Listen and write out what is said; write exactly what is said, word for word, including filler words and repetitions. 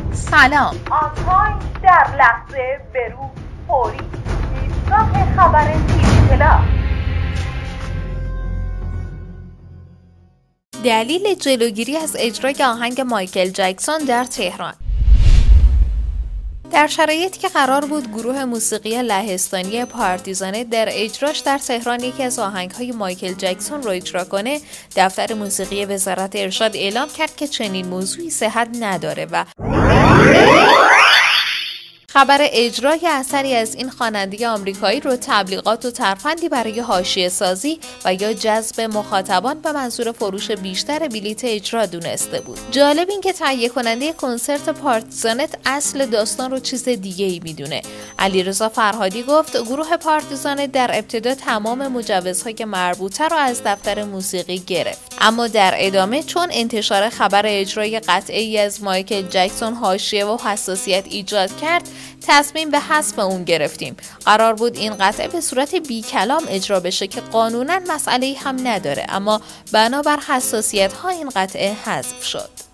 سلام. آنتاین در لحظه برو فوری ایستگاه خبر تیوی پلاس. دلیل جلوگیری از اجرای آهنگ مایکل جکسون در تهران. در شرایطی که قرار بود گروه موسیقی لهستانی پارتیزانه در اجراش در تهران یکی از آهنگ‌های مایکل جکسون رو اجرا کنه، دفتر موسیقی وزارت ارشاد اعلام کرد که چنین موضوعی صحت نداره و خبر اجرای اثری از این خواننده آمریکایی رو تبلیغات و ترفندی برای حاشیه سازی و یا جذب مخاطبان به منظور فروش بیشتر بلیت اجرا دونسته بود. جالب این که تهیه کننده کنسرت پارتیزانت اصل داستان رو چیز دیگه ای میدونه. علیرضا فرهادی گفت گروه پارتیزانت در ابتدا تمام مجوزهای مربوطه رو از دفتر موسیقی گرفت، اما در ادامه چون انتشار خبر اجرای قطعی از مایکل جکسون حاشیه و حساسیت ایجاد کرد، تصمیم به حذف اون گرفتیم. قرار بود این قطعه به صورت بی کلام اجرا بشه که قانونا مسئله‌ای هم نداره، اما بنابر حساسیت ها این قطعه حذف شد.